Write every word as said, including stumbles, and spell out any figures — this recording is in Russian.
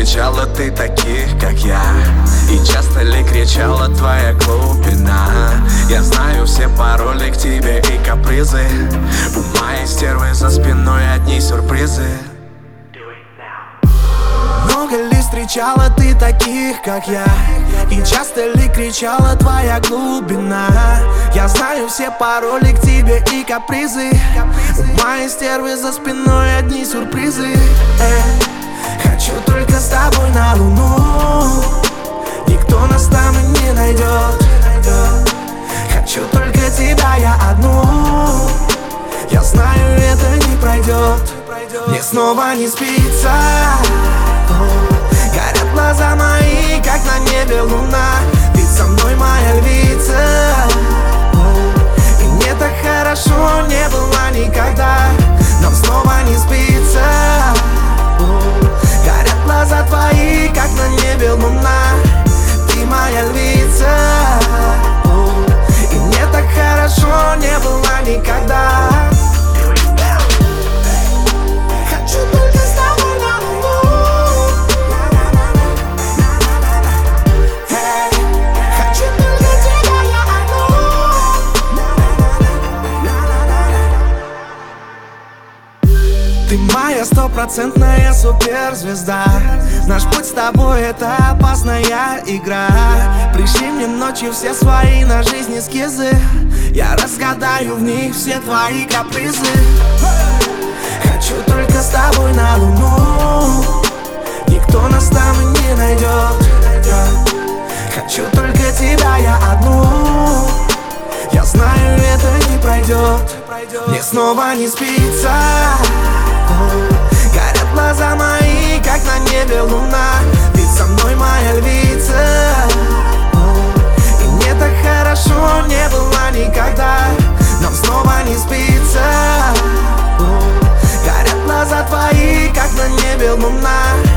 встречала ты таких, как я? И часто ли кричала твоя глубина? Я знаю все пароли к тебе и капризы. У моей стервы за спиной одни сюрпризы. Много ли встречала ты таких, как я? И часто ли кричала твоя глубина? Я знаю все пароли к тебе и капризы. У моей стервы за спиной одни сюрпризы. э, Хочу только с тобой на луну. Никто нас там и не найдет. Хочу только тебя, я одну. Я знаю, это не пройдет. Мне снова не спится. Горят глаза мои, как на небе луна. Ты со мной, моя львица. И мне так хорошо не было никогда. Нам снова не спится. Горят глаза твои, как на небе луна. Ты моя львица. И мне так хорошо не было никогда. Ты моя стопроцентная суперзвезда. Наш путь с тобой — это опасная игра. Пришли мне ночью все свои на жизнь эскизы. Я разгадаю в них все твои капризы. Хочу только с тобой на луну. Никто нас там и не найдет. Хочу только тебя, я одну. Я знаю, это не пройдет. Мне снова не спится. Горят глаза мои, как на небе луна. Ты со мной, моя львица. И мне так хорошо не было никогда. Нам снова не спится. Горят глаза твои, как на небе луна.